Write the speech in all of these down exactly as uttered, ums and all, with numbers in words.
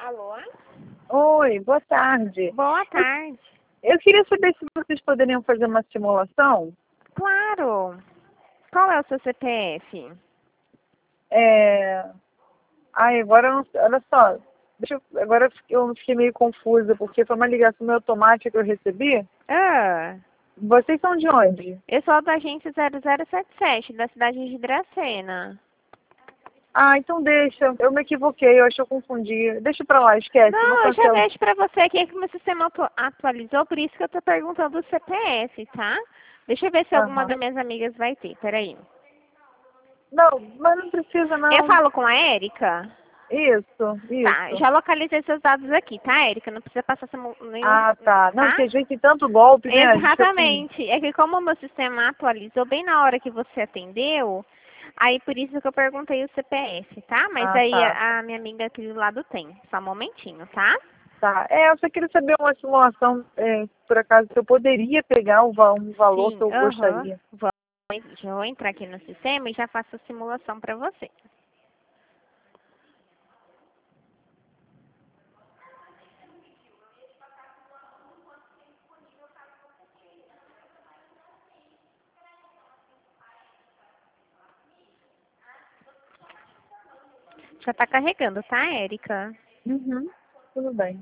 Alô? Oi, boa tarde. Boa tarde. Eu queria saber se vocês poderiam fazer uma simulação. Claro. Qual é o seu C P F? É... Ai, agora eu não... olha só. Deixa eu... Agora eu fiquei meio confusa, porque foi uma ligação meio automática que eu recebi. Ah, Vocês são de onde? eu sou da agência zero zero sete sete, da cidade de Dracena. Ah, então deixa. Eu me equivoquei, eu acho que eu confundi. Deixa pra lá, esquece. Não Não, eu já cancela. vejo pra você aqui que o meu sistema atu- atualizou, por isso que eu tô perguntando o C P F, tá? Deixa eu ver se alguma Aham. das minhas amigas vai ter, peraí. Não, mas não precisa, Eu não. falo com a Érica? Isso, Tá, isso. já localizei seus dados aqui, tá, Érica? Não precisa passar simu- nenhum, Ah, tá. Não, tá? porque às vezes tem tanto golpe, né? A gente fica com... Exatamente. É que como o meu sistema atualizou bem na hora que você atendeu, aí por isso que eu perguntei o C P F, tá? Mas Ah, aí tá. a, a minha amiga aqui do lado tem. Só um momentinho, tá? Tá. É, eu só queria saber uma simulação, é, por acaso, se eu poderia pegar um, va- um valor que Sim, eu aham. gostaria. Vou, já vou entrar aqui no sistema e já faço a simulação para você. Já tá carregando, tá, Érica? Uhum. Tudo bem.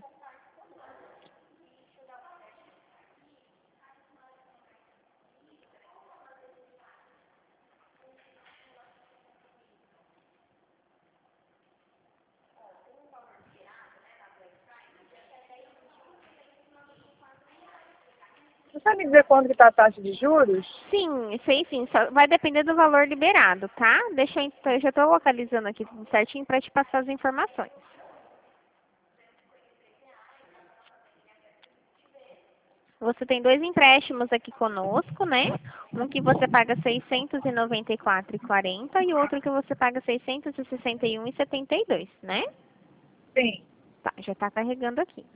Você sabe me dizer quanto que está a taxa de juros? Sim, sei sim. Só vai depender do valor liberado, tá? Deixa eu, eu já tô localizando aqui tudo certinho para te passar as informações. Você tem dois empréstimos aqui conosco, né? Um que você paga seiscentos e noventa e quatro reais e quarenta centavos e o outro que você paga seiscentos e sessenta e um reais e setenta e dois centavos, né? Sim. Tá, já tá carregando aqui.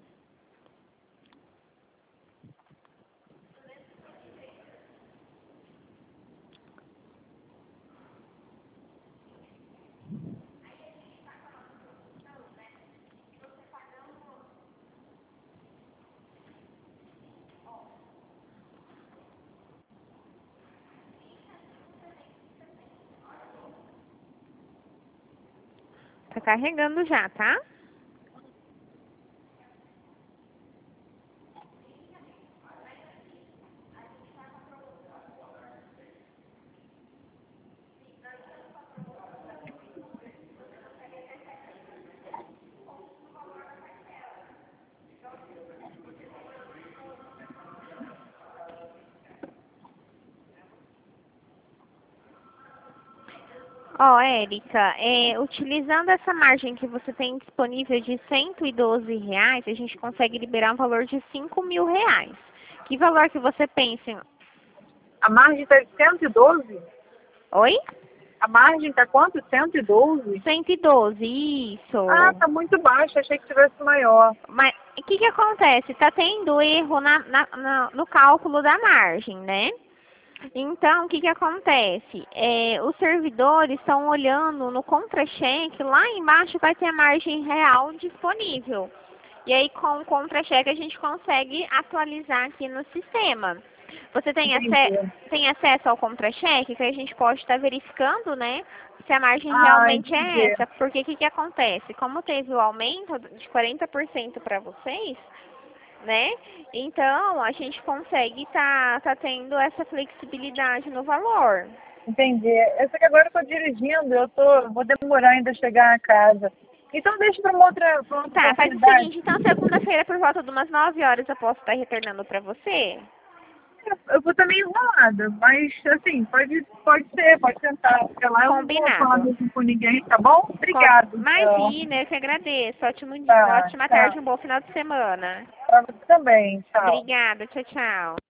Tá carregando já, tá? Ó, Érica, é, utilizando essa margem que você tem disponível de cento e doze reais, a gente consegue liberar um valor de cinco mil reais. Que valor que você pensa? em- A margem está de cento e doze? Oi? A margem está quanto? cento e doze? cento e doze, Ah, isso. tá muito baixo. Achei que tivesse maior. Mas o que que acontece? Tá tendo erro na, na- na- no cálculo da margem, né? Então, o que que acontece? É, os servidores estão olhando no contra-cheque, lá embaixo vai ter a margem real disponível. E aí, com o contra-cheque, a gente consegue atualizar aqui no sistema. Você tem, ace Entendi. tem acesso ao contra-cheque, que a gente pode estar verificando, né, se a margem Ah, realmente é entendi. essa. Porque o que que acontece? Como teve o aumento de quarenta por cento para vocês, né? Então, a gente consegue tá, tá tendo essa flexibilidade no valor. Entendi. Eu sei que agora eu estou dirigindo, eu tô, vou demorar ainda a chegar a casa. Então deixa para uma outra, pra outra Tá, faz o oportunidade. seguinte, então segunda-feira por volta de umas nove horas eu posso estar retornando para você? Eu, eu vou estar meio enrolada, mas assim, pode, pode ser, pode tentar. Porque lá eu não vou falar Combinado. mesmo com ninguém, tá bom? Com... Obrigado, então. Imagina, eu que agradeço. Ótimo dia, uma Tá, ótima tchau. tarde, um bom final de semana. Para você também, tchau. Obrigada, tchau, tchau.